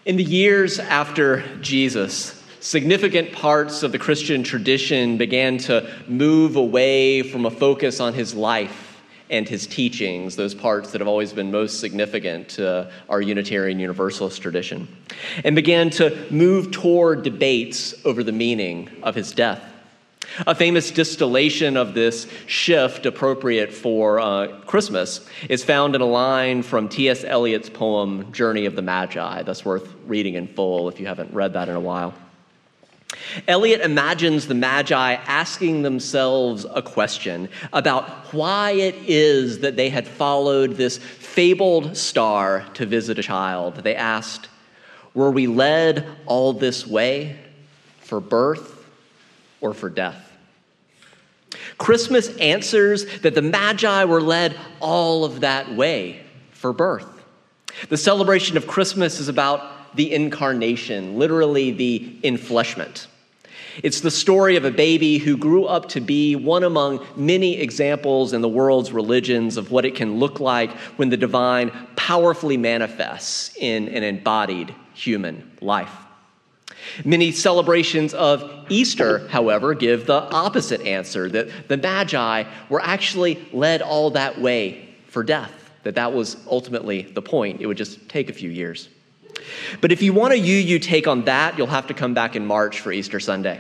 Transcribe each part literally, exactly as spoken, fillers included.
In the years after Jesus, significant parts of the Christian tradition began to move away from a focus on his life and his teachings, those parts that have always been most significant to our Unitarian Universalist tradition, and began to move toward debates over the meaning of his death. A famous distillation of this shift appropriate for uh, Christmas is found in a line from T S Eliot's poem, Journey of the Magi. That's worth reading in full if you haven't read that in a while. Eliot imagines the Magi asking themselves a question about why it is that they had followed this fabled star to visit a child. They asked, were we led all this way for birth or for death? Christmas answers that the Magi were led all of that way for birth. The celebration of Christmas is about the incarnation, literally the enfleshment. It's the story of a baby who grew up to be one among many examples in the world's religions of what it can look like when the divine powerfully manifests in an embodied human life. Many celebrations of Easter, however, give the opposite answer, that the Magi were actually led all that way for death, that that was ultimately the point. It would just take a few years. But if you want a U U take on that, you'll have to come back in March for Easter Sunday.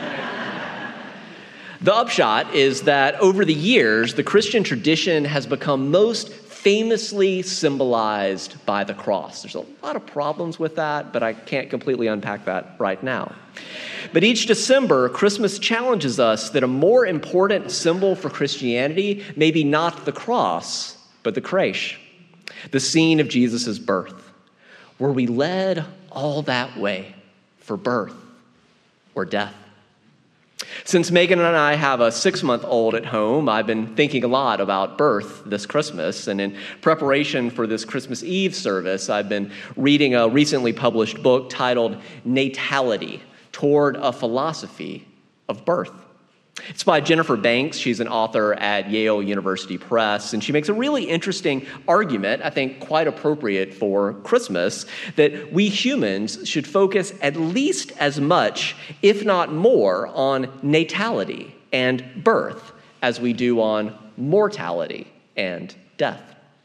The upshot is that over the years, the Christian tradition has become most famously symbolized by the cross. There's a lot of problems with that, but I can't completely unpack that right now. But each December, Christmas challenges us that a more important symbol for Christianity may be not the cross, but the creche, the scene of Jesus' birth. Were we led all that way for birth or death? Since Megan and I have a six-month-old at home, I've been thinking a lot about birth this Christmas. And in preparation for this Christmas Eve service, I've been reading a recently published book titled Natality, Toward a Philosophy of Birth. It's by Jennifer Banks. She's an author at Yale University Press, and she makes a really interesting argument, I think quite appropriate for Christmas, that we humans should focus at least as much, if not more, on natality and birth as we do on mortality and death.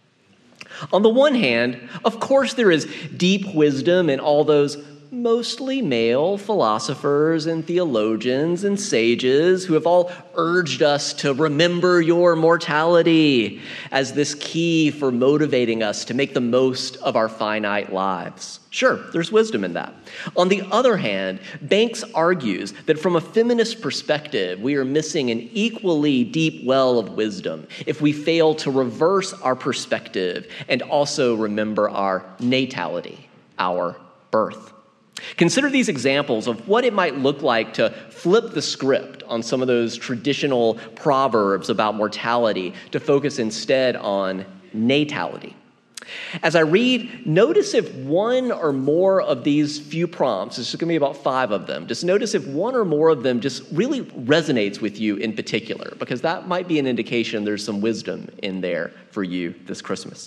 On the one hand, of course there is deep wisdom in all those mostly male philosophers and theologians and sages who have all urged us to remember your mortality as this key for motivating us to make the most of our finite lives. Sure, there's wisdom in that. On the other hand, Banks argues that from a feminist perspective, we are missing an equally deep well of wisdom if we fail to reverse our perspective and also remember our natality, our birth. Consider these examples of what it might look like to flip the script on some of those traditional proverbs about mortality to focus instead on natality. As I read, notice if one or more of these few prompts, there's going to be about five of them, just notice if one or more of them just really resonates with you in particular, because that might be an indication there's some wisdom in there for you this Christmas.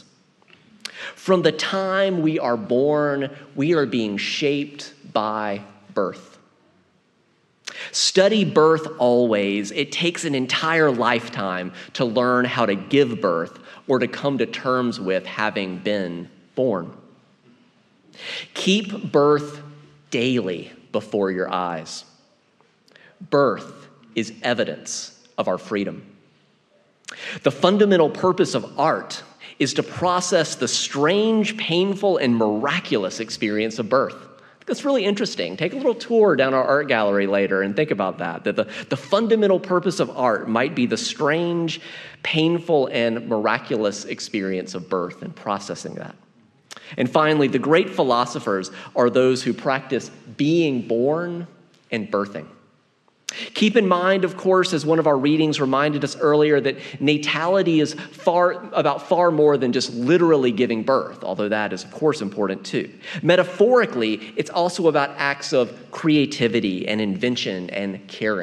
From the time we are born, we are being shaped by birth. Study birth always. It takes an entire lifetime to learn how to give birth or to come to terms with having been born. Keep birth daily before your eyes. Birth is evidence of our freedom. The fundamental purpose of art is to process the strange, painful, and miraculous experience of birth. That's really interesting. Take a little tour down our art gallery later and think about that, that the, the fundamental purpose of art might be the strange, painful, and miraculous experience of birth and processing that. And finally, the great philosophers are those who practice being born and birthing. Keep in mind, of course, as one of our readings reminded us earlier, that natality is far about far more than just literally giving birth, although that is, of course, important too. Metaphorically, it's also about acts of creativity and invention and caring.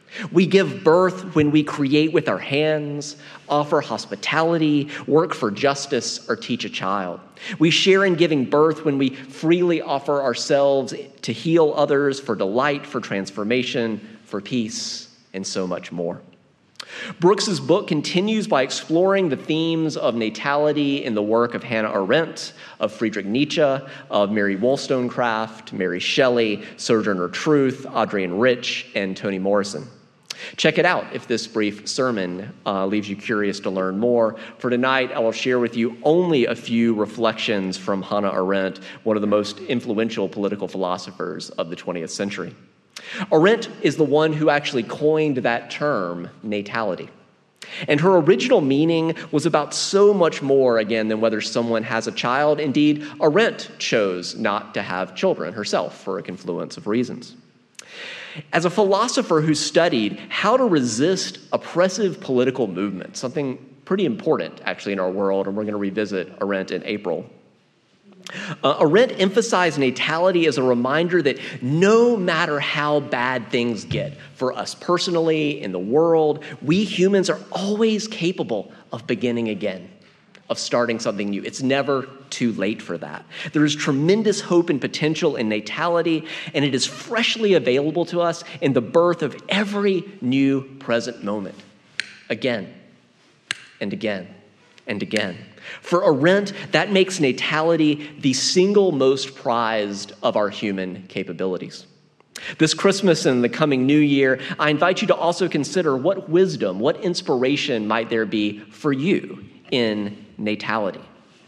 We give birth when we create with our hands, offer hospitality, work for justice, or teach a child. We share in giving birth when we freely offer ourselves to heal others, for delight, for transformation, for peace, and so much more. Brooks's book continues by exploring the themes of natality in the work of Hannah Arendt, of Friedrich Nietzsche, of Mary Wollstonecraft, Mary Shelley, Sojourner Truth, Adrienne Rich, and Toni Morrison. Check it out if this brief sermon uh, leaves you curious to learn more. For tonight, I will share with you only a few reflections from Hannah Arendt, one of the most influential political philosophers of the twentieth century. Arendt is the one who actually coined that term, natality. And her original meaning was about so much more, again, than whether someone has a child. Indeed, Arendt chose not to have children herself for a confluence of reasons. As a philosopher who studied how to resist oppressive political movements, something pretty important, actually, in our world, and we're going to revisit Arendt in April, Uh, Arendt emphasized natality as a reminder that no matter how bad things get for us personally, in the world, we humans are always capable of beginning again, of starting something new. It's never too late for that. There is tremendous hope and potential in natality, and it is freshly available to us in the birth of every new present moment, again and again and again. For Arendt, that makes natality the single most prized of our human capabilities. This Christmas and the coming new year, I invite you to also consider what wisdom, what inspiration might there be for you in natality.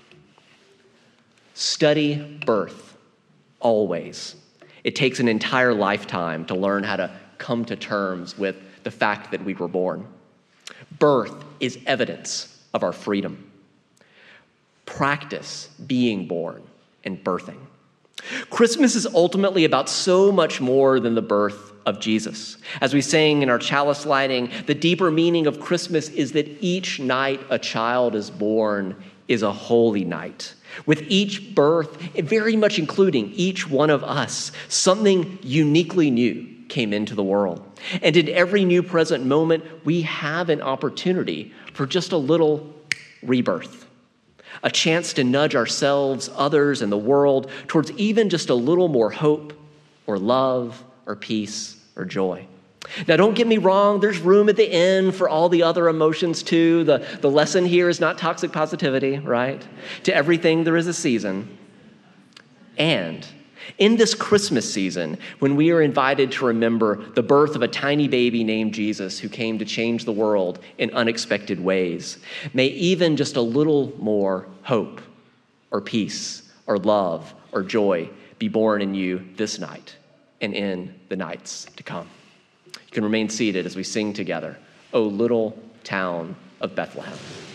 Study birth, always. It takes an entire lifetime to learn how to come to terms with the fact that we were born. Birth is evidence of our freedom. Practice being born and birthing. Christmas is ultimately about so much more than the birth of Jesus. As we sang in our chalice lighting, the deeper meaning of Christmas is that each night a child is born is a holy night. With each birth, very much including each one of us, something uniquely new came into the world. And in every new present moment, we have an opportunity for just a little rebirth. A chance to nudge ourselves, others, and the world towards even just a little more hope or love or peace or joy. Now, don't get me wrong, there's room at the end for all the other emotions too. The, the lesson here is not toxic positivity, right? To everything there is a season. And in this Christmas season, when we are invited to remember the birth of a tiny baby named Jesus who came to change the world in unexpected ways, may even just a little more hope or peace or love or joy be born in you this night and in the nights to come. You can remain seated as we sing together, O Little Town of Bethlehem.